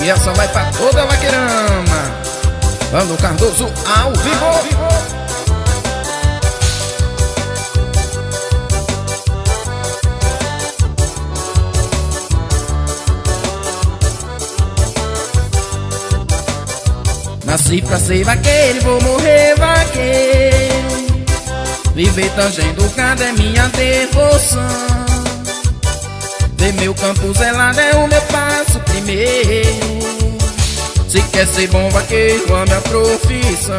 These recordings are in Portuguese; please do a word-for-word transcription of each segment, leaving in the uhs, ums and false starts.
E essa vai pra toda a vaqueirama. Vando Cardoso ao vivo. Nasci pra ser vaqueiro, vou morrer vaqueiro. Viver tangendo gado é minha devoção. Ver meu campo zelado é o meu passo primeiro. Se quer ser bom vaqueiro, ame a profissão.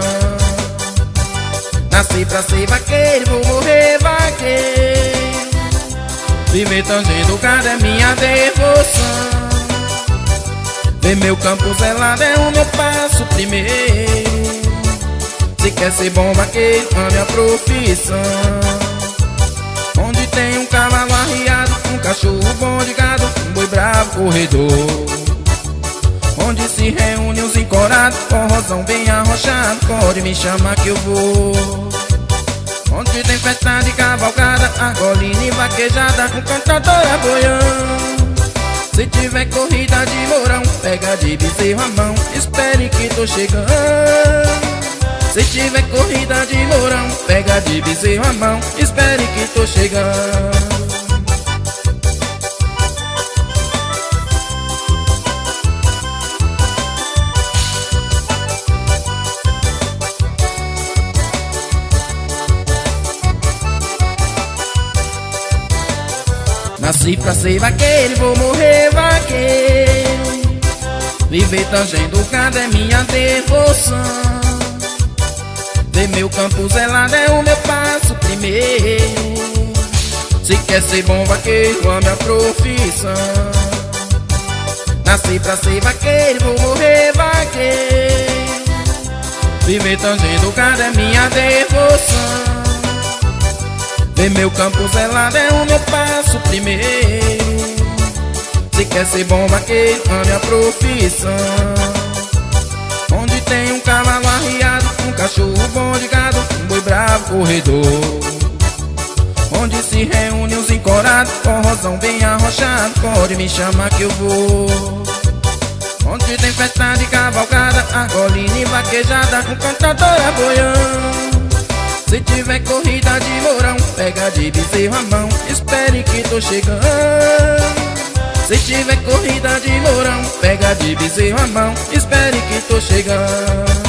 Nasci pra ser vaqueiro, vou morrer vaqueiro. Viver tangendo gado é minha devoção. Ver meu campo zelado é o meu passo primeiro. Se quer ser bom vaqueiro, ame a profissão. Onde tem um cavalo arriado, um cachorro bom de gado, um boi bravo corredor. Onde se reúne os encorados, forrozão bem arrochado, pode me chamar que eu vou. Onde tem festa de cavalgada, argolina e vaquejada, com cantadora boião. Se tiver corrida de mourão, pega de bezerro a mão, espere que tô chegando. Se tiver corrida de mourão, pega de bezerro a mão, espere que tô chegando. Nasci pra ser vaqueiro, vou morrer vaqueiro. Viver tangendo gado é minha devoção. Ver meu campo zelado é o meu passo primeiro. Se quer ser bom vaqueiro, ame a profissão. Nasci pra ser vaqueiro, vou morrer vaqueiro. Viver tangendo gado é minha devoção. Ver meu campo zelado é o meu passo primeiro. Se quer ser bom vaqueiro, ame a profissão. Onde tem um cavalo arriado, um cachorro bom de gado, um boi bravo corredor. Onde se reúne os encorados, forrozão bem arrochado, pode me chamar que eu vou. Onde tem festa de cavalgada, argolina e vaquejada, com cantadora boião. Se tiver corrida de mourão, pega de bezerro a mão, espere que tô chegando. Se tiver corrida de mourão, pega de bezerro a mão, espere que tô chegando.